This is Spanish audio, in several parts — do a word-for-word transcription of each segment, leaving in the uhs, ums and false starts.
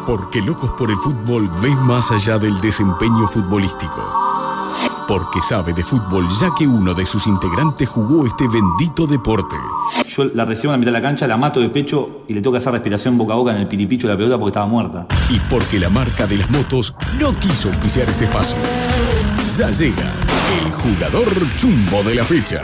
Porque Locos por el Fútbol ven más allá del desempeño futbolístico. Porque sabe de fútbol ya que uno de sus integrantes jugó este bendito deporte. Yo la recibo en la mitad de la cancha, la mato de pecho y le tengo que hacer respiración boca a boca en el piripicho de la pelota porque estaba muerta. Y porque la marca de las motos no quiso auspiciar este espacio. Ya llega el jugador chumbo de la fecha.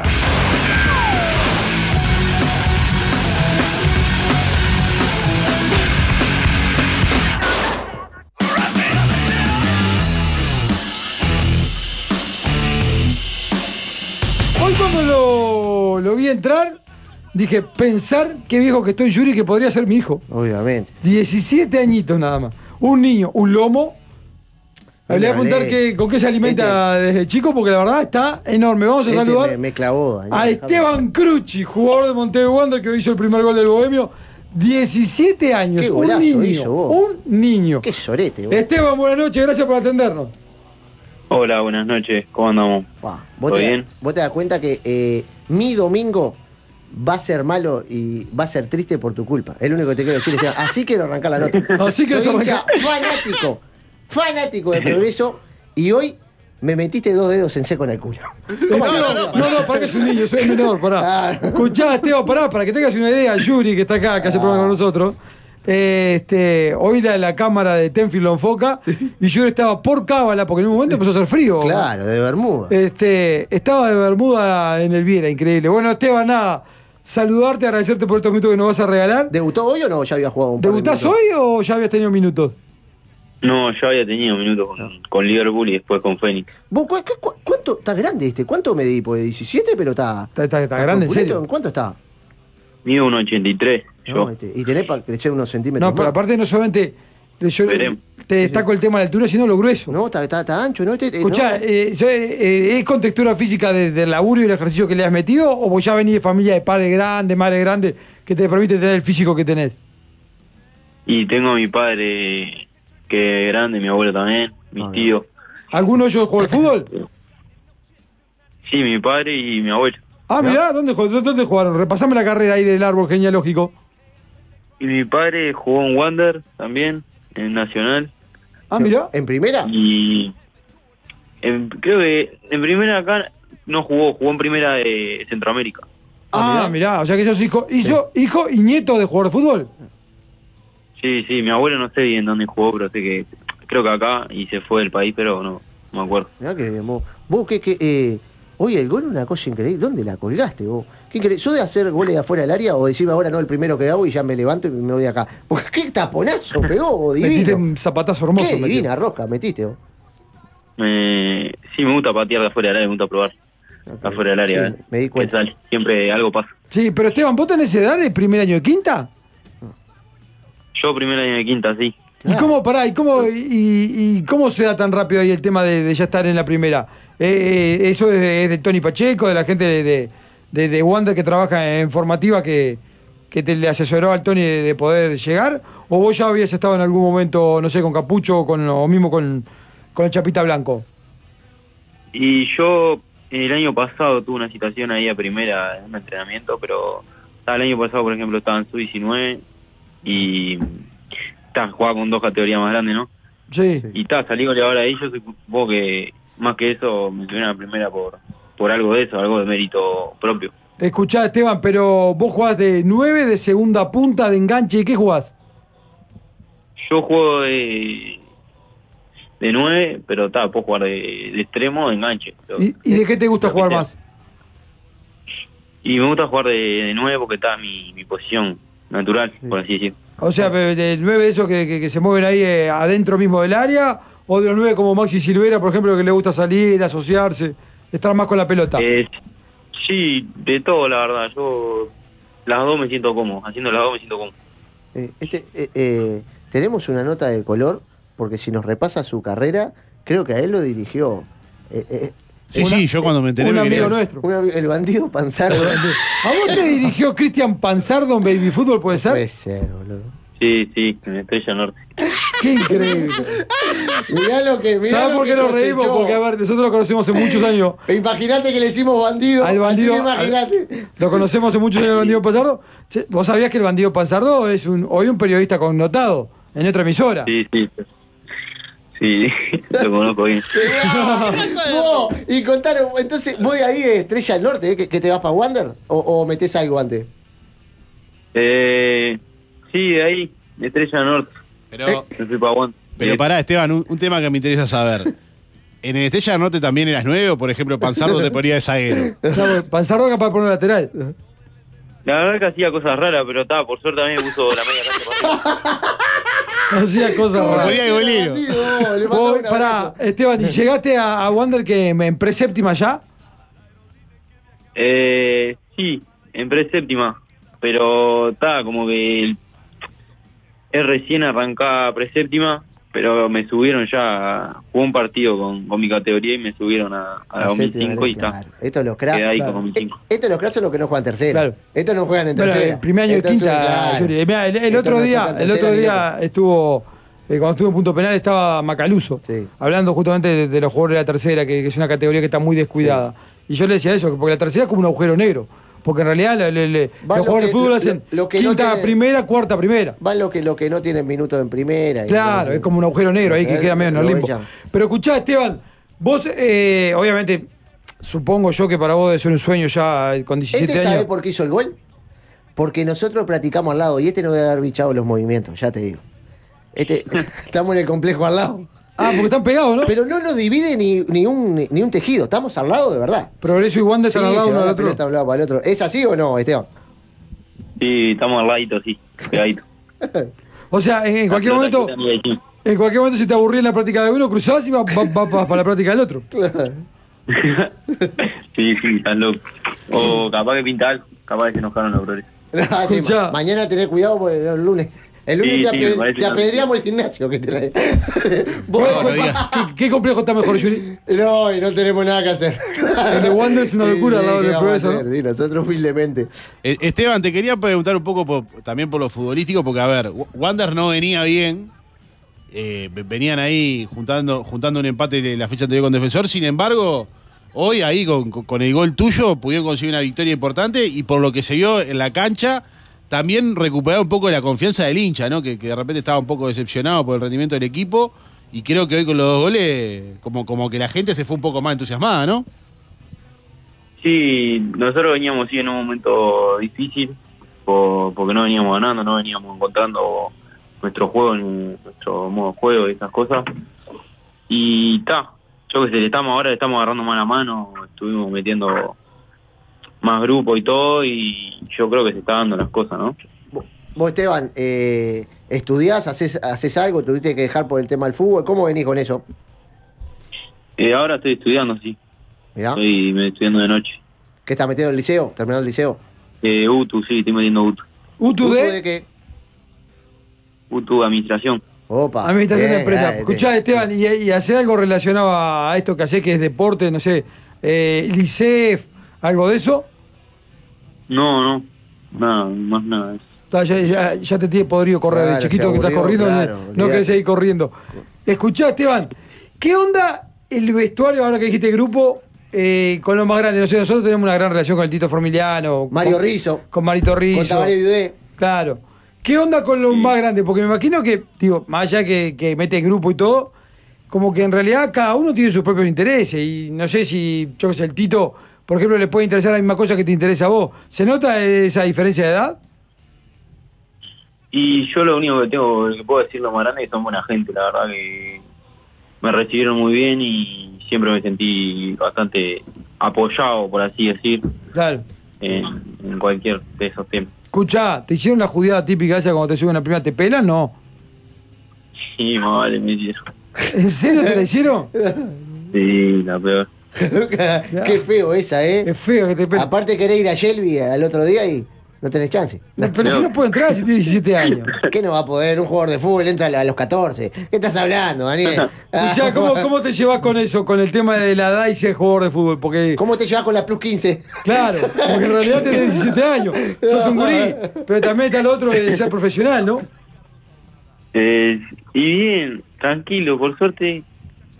Hoy cuando lo, lo vi entrar, dije, pensar qué viejo que estoy, Yuri, que podría ser mi hijo. Obviamente. diecisiete añitos nada más. Un niño, un lomo. Le voy a preguntar que, con qué se alimenta este, desde chico, porque la verdad está enorme. Vamos a este saludar me, me clavó, a Esteban Crucci, jugador de Montevideo Wander, que hizo el primer gol del Bohemio. diecisiete años, qué un niño. Hizo, un niño. Qué sorete, vos. Esteban, buenas noches, gracias por atendernos. Hola, buenas noches, ¿cómo andamos? Wow. ¿Vos, ¿Todo te, bien? vos te das cuenta que eh, mi domingo va a ser malo y va a ser triste por tu culpa. Es lo único que te quiero decir. Es, así quiero arrancar la nota. Así que soy hincha fanático, fanático de Progreso y hoy me metiste dos dedos en seco en el culo. No, no, no, no, para que es un niño, soy menor, pará. Ah. Escuchá, Esteban, pará, para que tengas una idea, Yuri, que está acá, que hace ah. programa con nosotros. Este, hoy la, la cámara de Tenfield lo enfoca y yo estaba por cábala porque en un momento empezó a hacer frío. Claro, de Bermuda. Este, estaba de Bermuda en el Viera, increíble. Bueno, Esteban, nada, saludarte, agradecerte por estos minutos que nos vas a regalar. ¿Debutó hoy o no? ¿Ya había jugado un par de ¿Debutás hoy o ya habías tenido minutos? No, yo había tenido minutos con, no. con Liverpool y después con Fénix. ¿Vos, cu cu ¿Cuánto? ¿Está grande este? ¿Cuánto medí? Pues diecisiete, pero está... Está, está, está grande, ¿en serio? ¿Cuánto está? Mido uno ochenta y tres. No, este, y tenés para crecer unos centímetros. No, pero más. aparte no solamente yo Veremos. te destaco el tema de la altura, sino lo grueso. No, está, está, está ancho, ¿no? Este, Escuchá, no. eh, eh, ¿es con textura física de, del laburo y el ejercicio que le has metido? ¿O vos ya venís de familia de padre grande, madre grande, que te permite tener el físico que tenés? Y tengo a mi padre que es grande, mi abuelo también, mis ah, tíos. ¿Alguno de ellos jugó al fútbol? Sí, mi padre y mi abuelo. Ah, mirá, ¿dónde, ¿dónde jugaron? Repasame la carrera ahí del árbol genealógico. Y mi padre jugó en Wander también, en Nacional. Ah, mirá. ¿En primera? Y en, creo que en primera acá no jugó, jugó en primera de Centroamérica. Ah, ah mirá. mirá, o sea que sos hijo, hizo, sí. hijo y nieto de jugador de fútbol. Sí, sí, mi abuelo no sé bien dónde jugó, pero sé que creo que acá y se fue del país, pero no, no me acuerdo. Mirá que bien, vos, vos que, que eh... Oye, el gol es una cosa increíble. ¿Dónde la colgaste vos? ¿Qué increíble? ¿Yo de hacer goles de afuera del área o decirme ahora no el primero que hago y ya me levanto y me voy de acá? Porque qué taponazo pegó, divino. Metiste un zapatazo hermoso. Qué divina metió. rosca metiste vos. Eh, sí, me gusta patear de afuera del área, me gusta probar. Okay. Afuera del área. Sí, eh. Me di cuenta. Sale. Siempre algo pasa. Sí, pero Esteban, ¿vos tenés edad de primer año de quinta? Yo primer año de quinta, sí. ¿Y cómo, pará, y cómo, y, y cómo se da tan rápido ahí el tema de, de ya estar en la primera? Eh, ¿Eso es de, es de Tony Pacheco, de la gente de, de, de, de Wander que trabaja en formativa que, que te le asesoró al Tony de, de poder llegar? ¿O vos ya habías estado en algún momento, no sé, con Capucho o, con, o mismo con, con el Chapita Blanco? Y yo el año pasado tuve una situación ahí a primera en un entrenamiento, pero el año pasado, por ejemplo, estaba en sub diecinueve y... jugaba con dos categorías más grandes, ¿no? Sí. Y está, salí goleador ahí, yo supongo que más que eso me subieron a la primera por, por algo de eso, algo de mérito propio. Escuchá, Esteban, pero vos jugás de nueve, de segunda punta, de enganche, ¿y qué jugás? Yo juego de de nueve, pero está, puedo jugar de, de extremo, de enganche. Pero, ¿Y, ¿Y de qué te gusta jugar más? Y me gusta jugar de, de nueve porque está mi, mi posición natural, sí. por así decirlo. O sea, del nueve de esos que, que, que se mueven ahí eh, adentro mismo del área, o de los nueve como Maxi Silvera, por ejemplo, que le gusta salir, asociarse, estar más con la pelota. Eh, sí, de todo, la verdad. Yo las dos me siento cómodo, haciendo las dos me siento cómodo. Eh, este, eh, eh, tenemos una nota de color, porque si nos repasa su carrera, creo que a él lo dirigió. Eh, eh, Sí, una, sí, yo cuando me enteré... Un me amigo quería... nuestro. Un amigo, el bandido Panzardo. ¿A vos te dirigió Cristian Panzardo en Baby Fútbol, puede ser? Puede ser, boludo. Sí, sí, en Estrella Norte. ¡Qué increíble! Mirá lo que... Mirá ¿Sabes lo por qué que nos reímos? cosechó. Porque, a ver, nosotros lo conocemos hace muchos años. Imagínate que le hicimos bandido. Al bandido... Así que imagínate. Al, lo conocemos hace muchos años, el bandido Panzardo. ¿Vos sabías que el bandido Panzardo es un, hoy un periodista connotado en otra emisora. Sí, sí. Sí, lo conozco bien. Vos, y contaron, entonces, ¿vos de ahí de Estrella del Norte, eh, que, que te vas para Wander? ¿O, o metés algo antes? Eh, sí, de ahí, de Estrella Norte. Pero, Me fui para Juan. pero pará, Esteban, un, un tema que me interesa saber. ¿En el Estrella del Norte también eras nueve o, por ejemplo, Panzardo te ponía de zaguero? Claro, Panzardo capaz de poner lateral. La verdad que hacía cosas raras, pero estaba, por suerte también me puso la media cancha para Hacía cosas Como raras. ponía de golero. Le mandaba Vos, un pará, abrazo. Esteban, ¿y llegaste a, a Wander que en preséptima ya? Eh, sí, en preséptima, pero estaba como que el, es recién arrancada preséptima, pero me subieron ya, jugué un partido con, con mi categoría y me subieron a, a la dos mil cinco y está. Claro. Estos los cracks. Quedé ahí Claro. con dos mil cinco. Estos los cracks son los que no juegan tercera. Claro. Estos no juegan en Bueno, tercera. el primer año de Estos quinta, son, claro. Yuri. Mirá, el, el Estos otro no día, tocan el tercera otro ni día loco. estuvo, eh, cuando estuvo en Punto Penal estaba Macaluso, Sí. hablando justamente de, de los jugadores de la tercera, que, que es una categoría que está muy descuidada. Y yo le decía eso, que porque la tercera es como un agujero negro. Porque en realidad le- le- le- Va los lo jugadores que- de fútbol lo- hacen lo que no quinta tiene- primera, cuarta primera. Van los que, lo que no tienen minutos en primera. y- Claro, es como un agujero negro ahí que Eh, queda medio en el lo limbo. echan. Pero escuchá, Esteban, vos, eh, obviamente, supongo yo que para vos debe ser un sueño ya eh, con diecisiete ¿Este sabe años. por qué hizo el gol? Porque nosotros practicamos al lado y este no debe haber bichado los movimientos, ya te digo. Este, estamos en el complejo al lado. Ah, porque están pegados, ¿no? Pero no nos divide ni, ni, un, ni, ni un tejido, estamos al lado de verdad. Progreso y Wander Sí, están al lado se uno va del la otro. pelota de un lado para el otro. ¿Es así o no, Esteban? Sí, estamos al ladito, sí, pegadito. O sea, en, en cualquier momento, en cualquier momento si te aburrí en la práctica de uno, cruzás y vas va, va- va para la práctica del otro. Sí, sí, están locos. O capaz que pinta algo, capaz que se enojaron los progresos. Ah, sí, Escuchá. ma- mañana tenés cuidado porque el lunes. El lunes Sí, te, sí, aped- me parece te una- apedreamos el gimnasio que te la... Vos- ¿Cuál- no cuál- digas. ¿Qué, qué complejo está mejor, Yuri? No, y no tenemos nada que hacer. El de Wander es una locura al lado ¿qué del vamos a Progreso, hacer? ¿no? Sí, nosotros humildemente. Eh, Esteban, te quería preguntar un poco por- también por lo futbolístico, porque, a ver, Wander no venía bien. eh, venían ahí juntando, juntando un empate de la fecha anterior con Defensor. Sin embargo, hoy ahí con, con- con el gol tuyo pudieron conseguir una victoria importante y por lo que se vio en la cancha, también recuperar un poco la confianza del hincha, ¿no? Que, que de repente estaba un poco decepcionado por el rendimiento del equipo. Y creo que hoy con los dos goles, como, como que la gente se fue un poco más entusiasmada, ¿no? Sí, nosotros veníamos sí en un momento difícil, por- porque no veníamos ganando, no veníamos encontrando nuestro juego, ni nuestro modo de juego y esas cosas. Y está, yo que sé, le estamos ahora le estamos agarrando mano a mano, estuvimos metiendo más grupo y todo, y yo creo que se está dando las cosas, ¿no? Vos, vos, Esteban, eh, ¿estudiás? ¿Haces, ¿Haces algo? ¿Tuviste que dejar por el tema del fútbol? ¿Cómo venís con eso? Eh, ahora estoy estudiando, sí, Mirá. estoy me- estudiando de noche. ¿Qué estás metiendo en el liceo? ¿Terminando el liceo? Eh, U T U, sí, estoy metiendo U T U. U T U ¿Tú D, de qué? U T U, administración. Opa. Administración de Bien, Empresas. dale, Escuchá, te- Esteban, y, y hacer algo relacionado a esto que hace que es deporte, no sé, eh, Licef, algo de eso. No, no, nada, más nada. de eso. Está, Ya, ya, ya te tiene podrido correr Claro, de chiquito se que estás aburrió, corriendo, claro, no olvidate. querés seguir corriendo. Escuchá, Esteban, ¿qué onda el vestuario ahora que dijiste grupo eh, con los más grandes? No sé, nosotros tenemos una gran relación con el Tito Formiliano. Mario con, Rizzo. Con Marito Rizzo. Con Tabaré Viudé. Claro. ¿Qué onda con los más grandes? Porque me imagino que, digo, más allá que, que mete grupo y todo, como que en realidad cada uno tiene sus propios intereses. Y no sé si, yo qué sé, el Tito, por ejemplo, le puede interesar la misma cosa que te interesa a vos. ¿Se nota esa diferencia de edad? Y yo lo único que tengo, que puedo decir los más grandes, es que son buena gente, la verdad que me recibieron muy bien y siempre me sentí bastante apoyado, por así decir, Claro. en, en cualquier de esos temas. Escuchá, ¿te hicieron la judeada típica esa cuando te suben la primera? ¿Te pelan? No. Sí, más vale, me hicieron. ¿En serio te la hicieron? Sí, la peor. Qué feo esa, ¿eh? Es feo que te pelan. Aparte querés ir a Shelby al otro día y no tenés chance. No, pero si no puede entrar si tiene diecisiete años. ¿Qué no va a poder? Un jugador de fútbol entra a los catorce. ¿Qué estás hablando, Daniel? Escuchá, ¿cómo, ¿cómo te llevas con eso? Con el tema de la edad y ser jugador de fútbol. Porque, ¿Cómo te llevas con la plus quince? claro, porque en realidad tenés diecisiete años. Sos un gurí. Pero también está el otro de ser profesional, ¿no? Eh, y bien, tranquilo, por suerte,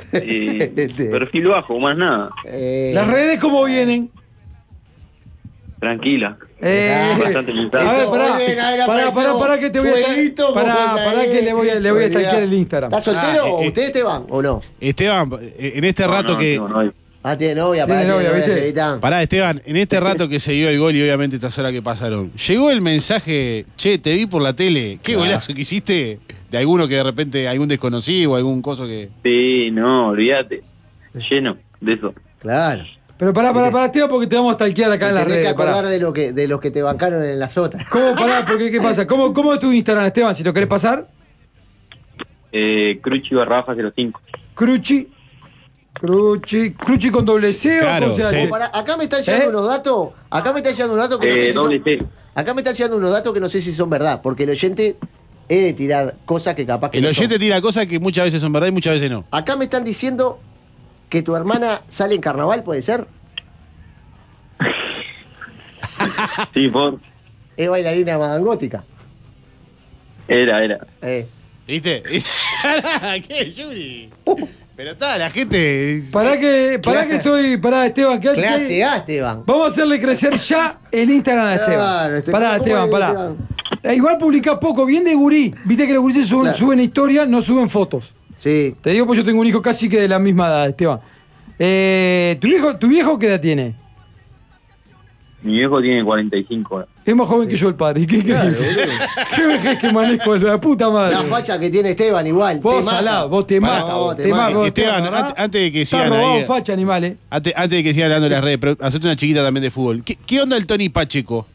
eh, perfil bajo, más nada. Eh, Las redes, ¿cómo vienen? Tranquila. Eh, Bastante a limitado. ver, pará, Oye, acá pará, pará, apareció pará, que te voy a fueguito estar, pará, como pará que le voy a, le voy a Olvidá. stalkear el Instagram. ¿Estás soltero Ah, o eh, usted, Esteban, o no? Esteban, eh, en este No, rato no, que. tengo novia. Ah, tiene novia, Tiene pará, novia, tiene ¿viste? Evitán. Pará, Esteban, en este rato que se dio el gol y obviamente estas horas que pasaron, llegó el mensaje, che, te vi por la tele, qué golazo que hiciste, de alguno que de repente, algún desconocido o algún coso que... Sí, no, olvídate. Lleno de eso. Claro. Pero pará, pará, pará, Esteban, porque te vamos a stalkear acá en las Tenés que redes. acordar Pará. de, lo que, de los que te bancaron en las otras. ¿Cómo, pará? Porque, ¿qué pasa? ¿Cómo, ¿Cómo es tu Instagram, Esteban? Si lo querés pasar. Eh, Cruchi barra baja cero cinco. Cruchi. Cruchi. Cruchi con doble C Claro, o con C H. sí. Como para- acá me están llegando ¿Eh? unos datos. Acá me están llegando unos datos que no sé Eh, si son. doble C. Acá me están llegando unos datos que no sé si son verdad. Porque el oyente he de tirar cosas que capaz que El no oyente son. tira cosas que muchas veces son verdad y muchas veces no. Acá me están diciendo que tu hermana sale en carnaval, ¿puede ser? Sí, por. Es bailarina madangótica. Era, era. Eh. ¿Viste? ¿Qué, Yuri? Pero está, la gente... Pará que, pará que estoy. Pará, Esteban, que Clase A, Esteban. vamos a hacerle crecer ya el Instagram a Esteban. Claro, este- pará, ¿cómo Esteban, es, pará. Esteban? Eh, igual publicás poco, bien de gurí. Viste que los gurises suben, Claro. suben historias, no suben fotos. Sí. Te digo, pues yo tengo un hijo casi que de la misma edad, Esteban. Eh, ¿tu, viejo, ¿Tu viejo qué edad tiene? Mi viejo tiene cuarenta y cinco. Es más joven que yo el padre. ¿Qué, qué, Claro, qué, boludo. qué vejez que manejo, la puta madre? La facha que tiene Esteban igual. Vos, te mata. salado, vos te Pará, mata, no, vos te te mata. mata. vos, Esteban, ¿verdad? antes- antes de que Está sigan robado ahí- facha, animales. Antes, antes de que sigan hablando de las redes, pero hacete una chiquita también de fútbol. ¿Qué, qué onda el Tony Pacheco?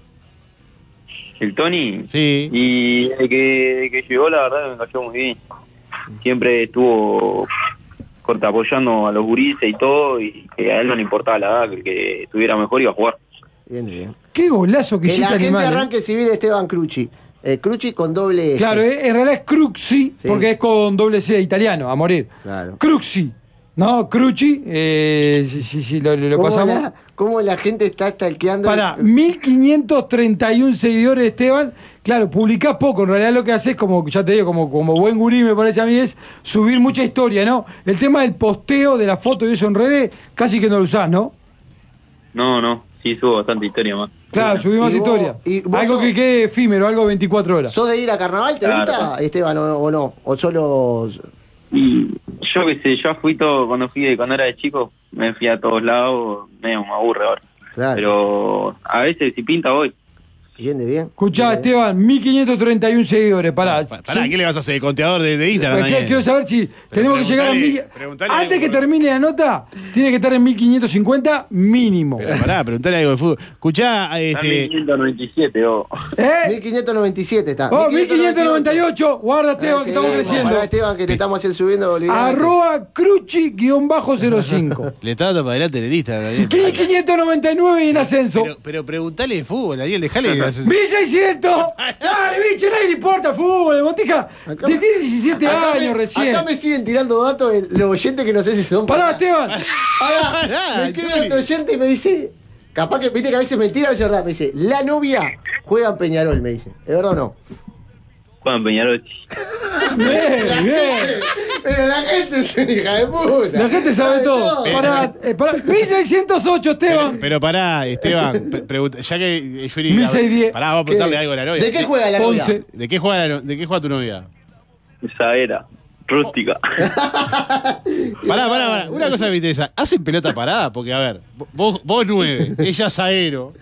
El Tony. Sí. Y de que, de que llegó, la verdad, me cayó muy bien. Siempre estuvo corta apoyando a los gurises y todo, y que a él no le importaba la edad, que el que estuviera mejor iba a jugar. Bien, bien. Qué golazo que Que la hiciste, gente animal. ¿eh? arranque civil Esteban Cruchi. Eh, Cruchi con doble S. Claro, eh, en realidad es Cruxi, Sí. porque es con doble C italiano, a morir. Claro. Cruxi, ¿no? Cruchi, eh, sí, sí, sí, lo, lo ¿Cómo pasamos. la, cómo la gente está stalkeando? Para mil quinientos treinta y uno seguidores, Esteban. Claro, publicás poco. En realidad lo que haces, como ya te digo, como, como buen gurí, me parece a mí, es subir mucha historia, ¿no? El tema del posteo de la foto y eso en redes, casi que no lo usás, ¿no? No, no, sí subo bastante historia más. Claro, subí más ¿Y vos- historia. y vos Algo sos- que quede efímero, algo veinticuatro horas. ¿Sos de ir a carnaval? ¿Te Claro. gusta, Esteban, o, o no? ¿O solo...? Y yo qué sé, yo fui todo, cuando fui de, cuando era de chico, me fui a todos lados, medio me aburre ahora. Claro. Pero a veces si pinta voy. Bien, de bien. Escuchá, Bien, de bien. Esteban, mil quinientos treinta y uno seguidores. Pará. Pa- Pará, Sí. ¿qué le vas a hacer? ¿El conteador de, de Instagram? Pues, Daniel? quiero saber si tenemos que llegar a preguntale- mil. preguntale Antes algo, que bro. termine la nota, tiene que estar en mil quinientos cincuenta mínimo. Pero pará, preguntale algo de fútbol. Escuchá, Está en este, mil quinientos noventa y siete, oh. ¿Eh? mil quinientos noventa y siete está. Oh, mil quinientos noventa y ocho. Guarda, Esteban, que estamos creciendo. Pará, Esteban, que te estamos haciendo subiendo. olvidate. Arroba cruchi-cero cinco. le está dando para adelante en el Instagram, Daniel. mil quinientos noventa y nueve y en ascenso. Pero, pero preguntale de fútbol, Daniel, dejale. de hacer- mil seiscientos. Dale, bicho, nadie le importa el fútbol. El Botija Acá- te tiene diecisiete Acá me- años recién. Acá me siguen tirando datos de los oyentes que no sé si son. Pará, Esteban. Pará, Pará, me escribe Juli. otro oyente y me dice, capaz que viste que a veces es mentira, a veces es verdad. Me dice, la novia juega en Peñarol, me dice. ¿Es verdad o no? Juan Peñarol. Bien, bien. Pero la gente es una hija de puta. La gente sabe todo. Pará, eh, pará. mil seiscientos ocho, Esteban. Pero pará, Esteban, pre- pregunta- ya que eh, Yuri. mil seiscientos diez. Pará, vamos a preguntarle ¿Qué? algo a la novia. ¿De qué juega la novia? once. ¿De qué juega, la no- de qué juega tu novia? Esa era. Rústica. Pará, pará, pará. Una cosa que me interesa. ¿Hacen pelota parada? Porque, a ver, vos, vos nueve, ella zaguero.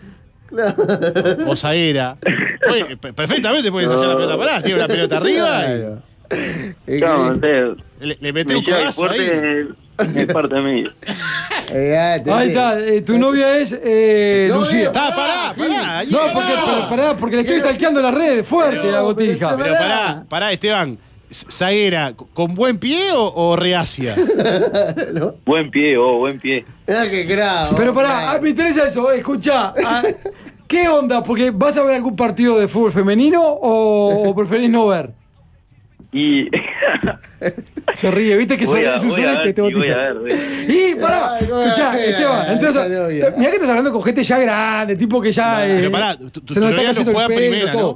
O zaguera. Oye, pe- perfectamente puedes hacer la pelota parada. Tiene una pelota arriba Claro. Es Claro, que- entonces, y le, le metés me un lleva el codazo ahí. fuerte, es parte de mí. Eh, Ahí está, eh, tu novia es eh, No, Lucía. Está, pará, pará. No, porque, pará, pará, porque le estoy stalkeando las redes, fuerte No, la pero botija. eso- Pero pará, pará, Esteban. ¿Zaguera con buen pie o, o reacia? Buen pie, oh, buen pie. Ah, qué grave. Pero pará, ah, me interesa eso, escuchá. ah, ¿Qué onda? Porque ¿vas a ver algún partido de fútbol femenino o, o preferís no ver? Y Se ríe, viste que se voy ríe a, de su voy a solete ver, este y voy botija. a ver, voy a ver. Y pará, Ay, no, escuchá, no, Esteban, no, entonces, no, no, no. mirá que estás hablando con gente ya grande, tipo que ya. eh, Pero pará, tu, tu- se tu nos está novia no cayendo juega el pelo, primera, todo.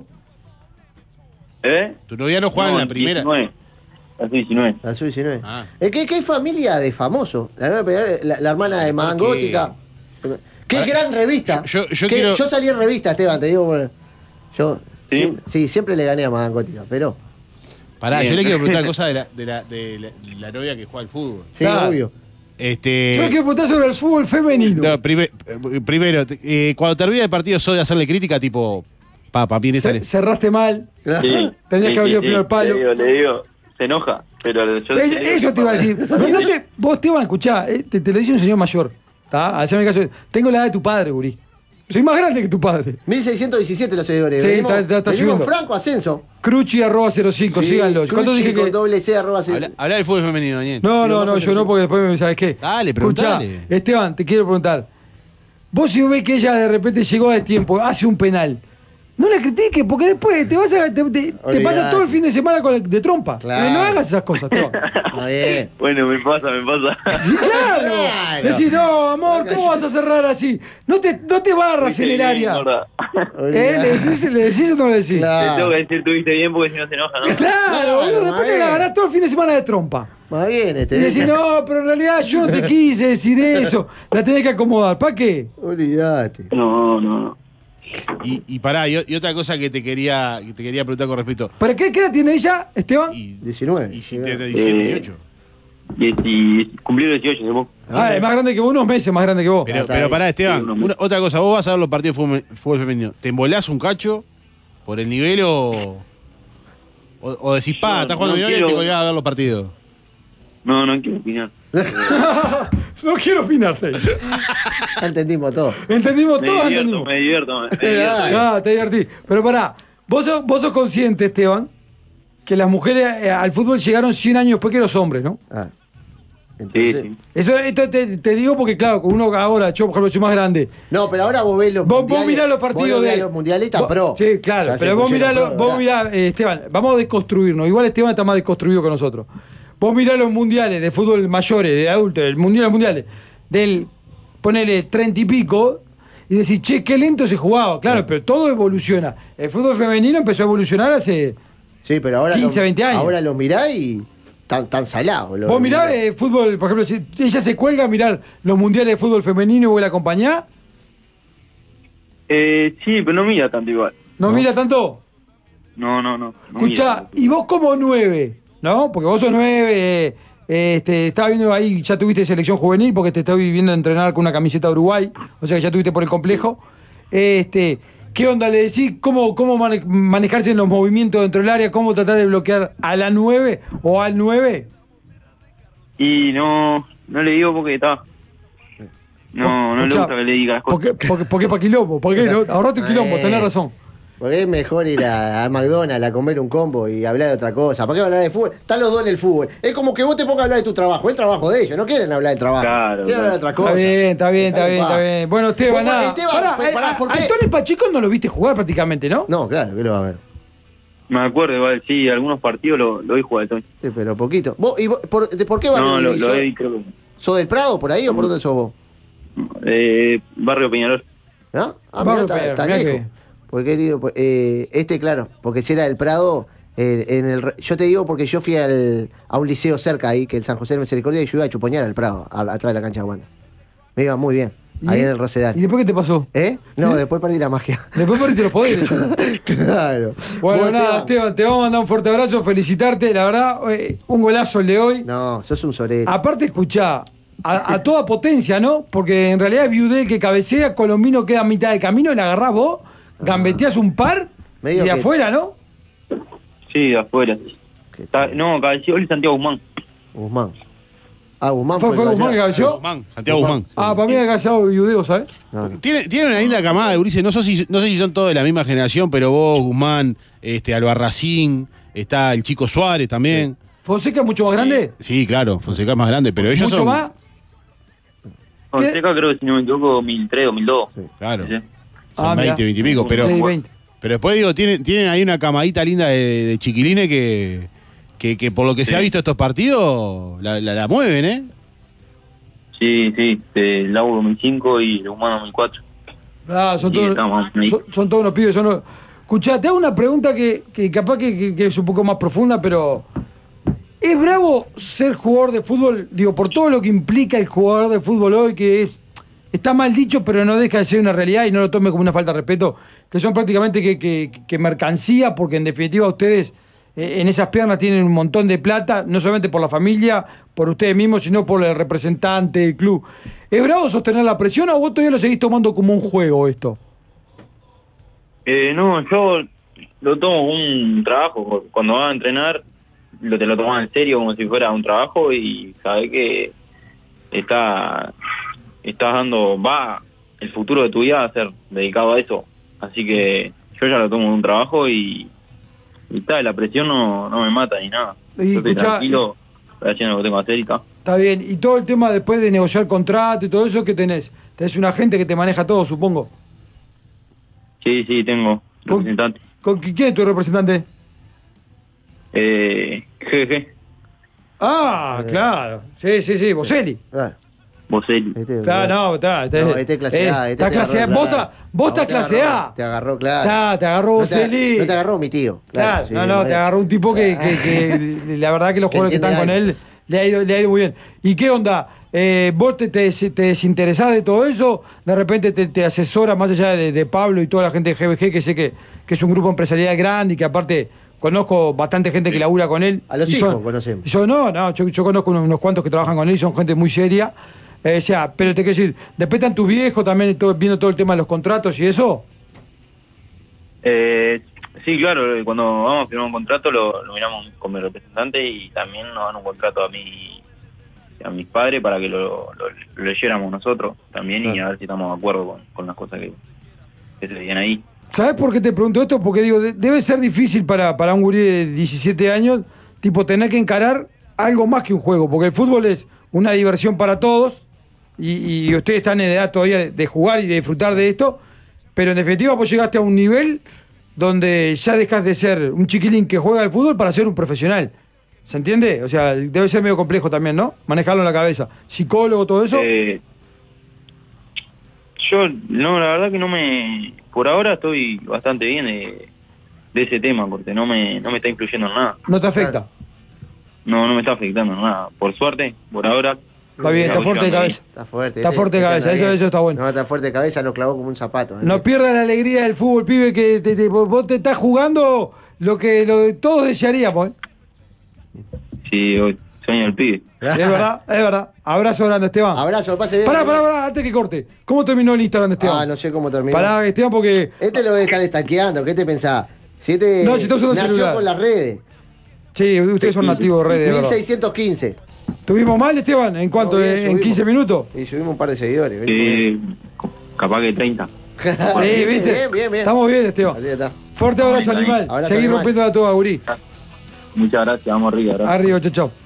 ¿no? ¿Eh? Tu novia no juega en la primera. diecinueve. La diecinueve. La sub diecinueve. Ah. Es que, que hay familia de famosos. La, la, la hermana de Madame ¿Por qué? Gótica. Qué Pará, gran revista. yo- yo Qué- quiero- yo salí en revista, Esteban, te digo. Bueno, yo ¿Sí? siempre, sí, siempre le gané a Madame Gótica, pero. Pará, yo Bien. le quiero preguntar cosas de la, de, la, de la, la novia que juega al fútbol. Sí, Claro. obvio. Este. Yo quiero preguntar sobre el fútbol femenino. No, prime- eh, primero, eh, cuando termina el partido, ¿sos de hacerle crítica tipo, pa, papi, en esa Ce- cerraste mal. Sí. Tenías Sí, que haber sí, ido sí. primero el palo. Le digo, le digo, se enoja, pero yo... Es- le digo eso que te iba a decir. pasa. Pero no te- vos te van a escuchar, eh, te, te lo dice un señor mayor. ¿Tá? Haceme caso. Tengo la edad de tu padre, Guri. Soy más grande que tu padre. mil seiscientos diecisiete los seguidores. Sí, Venimos- está- está- está venimos subiendo. franco ascenso. Cruchi arroba cero cinco, Sí, síganlo. ¿Cuánto Cruchi dije con que.? doble C arroba C. Habla, habla del fútbol femenino, Daniel. No, no, Sí, no, vos yo no, porque después me sabes qué. Dale, Escuchá, preguntale. Esteban, te quiero preguntar. Vos si ves que ella de repente llegó de tiempo, hace un penal. No la critiques, porque después te vas a. Te, te- te pasa todo el fin de semana con el- de trompa. Claro. Eh, No hagas esas cosas, Esteban. Está bien. Bueno, me pasa, me pasa. Sí, claro. Claro. Decís, no, amor, ¿cómo vas a cerrar así? No te, no te barras en el área. ¿Eh? ¿Le decís, ¿Le decís o no le decís? Claro. Le tengo que decir tuviste bien porque si no se enoja, ¿no? Claro, Claro, boludo, después te la María. ganás todo el fin de semana de trompa. Más bien, este. Y decís, no, pero en realidad yo no te quise decir eso. La tenés que acomodar. ¿Para qué? Olvídate. No, no, no. Y, y pará, y, y otra cosa que te quería que te quería preguntar con respecto. ¿Para qué, qué edad tiene ella, Esteban? Y, diecinueve. y si te diecisiete, dieciocho. Dieci- Cumplí los dieciocho, ¿no? Ah, es más grande que vos, unos meses más grande que vos. Pero, está pero ahí. pará, Esteban, Sí, uno una- otra cosa, vos vas a ver los partidos de fútbol, fútbol femenino. ¿Te embolás un cacho por el nivel o, o, o decís, pa, No, estás jugando no mi novia y te quiero- colgás a ver los partidos? No, no quiero opinar. No quiero opinarte. Ya entendimos todo. Entendimos Me todos, divierto, entendimos. me divierto, me divierto. Ah, te divertí. Pero pará, vos sos, vos sos consciente, Esteban, que las mujeres eh, al fútbol llegaron cien años después que los hombres, ¿no? Ah. Sí, Entonces. sí. Eso esto te, te digo porque, claro, uno ahora, yo por ejemplo soy más grande. No, pero ahora vos ves los Vos, mundiales. vos mirás los partidos vos de. mirás los mundialistas vos- pro. Sí, claro. Ya se Pero vos mirás, pusieron lo- pro, vos ¿verdad? mirás, eh, Esteban, vamos a desconstruirnos. Igual Esteban está más desconstruido que nosotros. Vos mirás los mundiales de fútbol mayores, de adultos, el mundial de los mundiales, del, ponele treinta y pico, y decís, che, qué lento se jugaba. Claro, pero todo evoluciona. El fútbol femenino empezó a evolucionar hace. Sí, pero ahora. quince, lo- veinte años. Ahora los mirás y. Tan, tan salados. los- Vos mirás eh, fútbol, por ejemplo, si ella se cuelga a mirar los mundiales de fútbol femenino y vos la acompañás, Eh, sí, pero no mira tanto igual. ¿no, mira tanto? No, no, no. no Escuchá, mira. y vos como nueve, ¿no? Porque vos sos nueve, eh, este, estaba viendo ahí, ya tuviste selección juvenil, porque te estoy viendo entrenar con una camiseta de Uruguay, o sea que ya tuviste por el complejo. Este, ¿qué onda? ¿Le decís cómo, cómo mane- manejarse en los movimientos dentro del área? ¿Cómo tratar de bloquear a la nueve o al nueve? Y no, no le digo porque está. No, no le Escuchá, gusta que le diga las ¿Por cosas. qué, por qué- por qué pa' quilombo? ¿Por qué? No? Ahorrate un quilombo, Eh. tenés razón. Porque es mejor ir a, a McDonald's a comer un combo y hablar de otra cosa. ¿Para qué hablar de fútbol? Están los dos en el fútbol. Es como que vos te pongas a hablar de tu trabajo. El trabajo de ellos. No quieren hablar del trabajo. Claro, quieren hablar de claro. otra cosa. Está bien, está bien, está Ahí bien, va. está bien. Bueno, Esteban, Vos, nada. Esteban, Pará, pues, pará, a- ¿por a- qué? al Tony Pacheco no lo viste jugar prácticamente, ¿no? No, claro, que lo va a ver. Me acuerdo igual, sí, algunos partidos lo, lo vi jugar de Tony. Sí, pero poquito. ¿Vos, y vos, por, de- ¿Por qué barrio No, lo, vivís? lo ¿Sos- vi, creo que. ¿Sos del Prado por ahí o por dónde sos vos? Eh, Barrio Peñarol. ¿No? Ah, Barrio mirá, está, Peñarol, está mirá lejos. que- Porque digo, pues, eh, este, claro, porque si era del Prado, eh, en el, re- yo te digo porque yo fui al, a un liceo cerca ahí, que el San José de Misericordia, y yo iba a chuponear al Prado, a- atrás de la cancha de Wanda. Me iba muy bien, ahí ¿Y? en el Rosedal. ¿Y después qué te pasó? ¿Eh? No, después perdí la magia. Después perdiste los poderes. Claro. Bueno, ¿Vos, nada, Esteban, te vamos a mandar un fuerte abrazo, felicitarte, la verdad, eh, un golazo el de hoy. No, sos un sorete. Aparte, escuchá, a, a toda potencia, ¿no? Porque en realidad es Viudé el que cabecea, Colombino queda a mitad de camino, y la agarrás vos, gambeteás un par, y Medio de que- afuera, ¿no? Sí, de afuera. ¿Qué Está- no, cabeció y Santiago Guzmán. Guzmán. Ah, Guzmán ¿Fue, fue, fue el Guzmán que goleador. cabeció? Guzmán, Santiago Guzmán. Ah, para mí ha callado Viudé, ¿sabes? No, no. Tiene, tiene una linda camada de gurises, no sé si, no sé si son todos de la misma generación, pero vos, Guzmán, este, Albarracín, está el Chico Suárez también. ¿Fonseca es mucho más grande? Sí, claro, Fonseca es más grande, pero ellos ¿Mucho son. más? Fonseca creo que si no me equivoco, dos mil tres, dos mil dos. Claro, Sí, sí. son Ah, mirá. veinte, veinte y pico, pero, Sí, veinte. pero después digo, tienen, tienen ahí una camadita linda de, de chiquilines que, que, que por lo que se Sí. ha visto estos partidos, la, la, la mueven, ¿eh? Sí, sí, el Lau dos mil cinco y el Guzmán dos mil cuatro. Ah, son Y todos, estamos ahí. son, son todos unos pibes. Son unos- Escuchá, te hago una pregunta que, que capaz que, que- que es un poco más profunda, pero ¿es bravo ser jugador de fútbol? Digo, por todo lo que implica el jugador de fútbol hoy, que es está mal dicho, pero no deja de ser una realidad y no lo tome como una falta de respeto, que son prácticamente que, que, que mercancía, porque en definitiva ustedes eh, en esas piernas tienen un montón de plata, no solamente por la familia, por ustedes mismos, sino por el representante del club. ¿Es bravo sostener la presión o vos todavía lo seguís tomando como un juego esto? Eh, no, yo lo tomo como un trabajo. Cuando vas a entrenar, lo, te lo tomas en serio como si fuera un trabajo y sabes que está, estás dando, va, el futuro de tu vida va a ser dedicado a eso. Así que yo ya lo tomo como un trabajo y, y tal, la presión no, no me mata ni nada. Y yo estoy escuchá, tranquilo, estoy haciendo lo que tengo que hacer y tal. Está bien, y todo el tema después de negociar contrato y todo eso, ¿qué tenés? Tenés un agente que te maneja todo, supongo. Sí, sí, tengo ¿Con, representante. ¿con quién es tu representante? Eh, jeje, Ah, Eh. claro. Sí, sí, sí, Boselli. Claro. Boselli. Este, Claro, no, está. está No, este es clase A. eh, Este está te clase A. agarró, Vos claro. estás vos No, estás te clase agarró, A. Te agarró, claro. Está, te agarró No te, Boselli. no te agarró mi tío. Claro, sí, no, no, te agarró un tipo que, que, que la verdad que los Que jugadores que están con entiende él le ha ido, le ha ido muy bien. ¿Y qué onda? Eh, ¿Vos te, te, des- te desinteresás de todo eso? ¿De repente te, te asesora más allá de, de Pablo y toda la gente de G B G, que sé que, que es un grupo empresarial grande y que aparte conozco bastante gente que labura con él? A los Y hijos son- conocemos. y Yo no, no, yo, yo conozco unos, unos cuantos que trabajan con él y son gente muy seria. Eh, o sea, pero te quiero decir, ¿después están tus viejos también todo- viendo todo el tema de los contratos y eso? Eh, sí, claro, cuando vamos a firmar un contrato lo, lo miramos con mi representante y también nos dan un contrato a mí, a mis padres para que lo, lo, lo leyéramos nosotros también y a ver si estamos de acuerdo con, con las cosas que, que se veían ahí. ¿Sabes por qué te pregunto esto? Porque digo, de- debe ser difícil para, para un gurí de diecisiete años, tipo, tener que encarar algo más que un juego, porque el fútbol es una diversión para todos y, y ustedes están en edad todavía de, de jugar y de disfrutar de esto, pero en definitiva vos llegaste a un nivel donde ya dejas de ser un chiquilín que juega al fútbol para ser un profesional. ¿Se entiende? O sea, debe ser medio complejo también, ¿no? Manejarlo en la cabeza. Psicólogo, todo eso. Eh, yo, no, la verdad que no me... Por ahora estoy bastante bien de, de ese tema, porque no me, no me está influyendo en nada. No te afecta. No, no me está afectando en nada. Por suerte, por ahora... Está bien, está fuerte de cabeza. Está fuerte. Está este- fuerte de este cabeza, anda eso, bien. eso está bueno. No, está fuerte de cabeza, lo clavó como un zapato. ¿eh? No pierdas la alegría del fútbol, pibe, que te- te- vos te estás jugando lo que lo de todos desearíamos. ¿eh? Sí, hoy sueño del pibe. Es verdad, es verdad. Abrazo grande, Esteban. Abrazo, pase bien. Pará, pará, pará, antes que corte. ¿Cómo terminó el Instagram de Esteban? Ah, no sé cómo terminó. Pará, Esteban, porque. Este lo debe estar estanqueando, ¿qué te pensás? Si este No, si está usando el nació celular. con las redes. Sí, ustedes son nativos de redes, de mil verdad. seiscientos quince. ¿Tuvimos mal, Esteban? ¿En cuánto? No, bien, ¿En subimos. quince minutos? Y subimos un par de seguidores. venimos Eh, capaz que treinta. bien. Sí, ¿viste? Bien, bien, bien. Estamos bien, Esteban. Así está. Fuerte abrazo, Ahí, ahí. animal. Abrazo, Seguí animal. rompiendo la toda, gurí. Muchas gracias, vamos arriba. gracias. Arriba, chau, chau.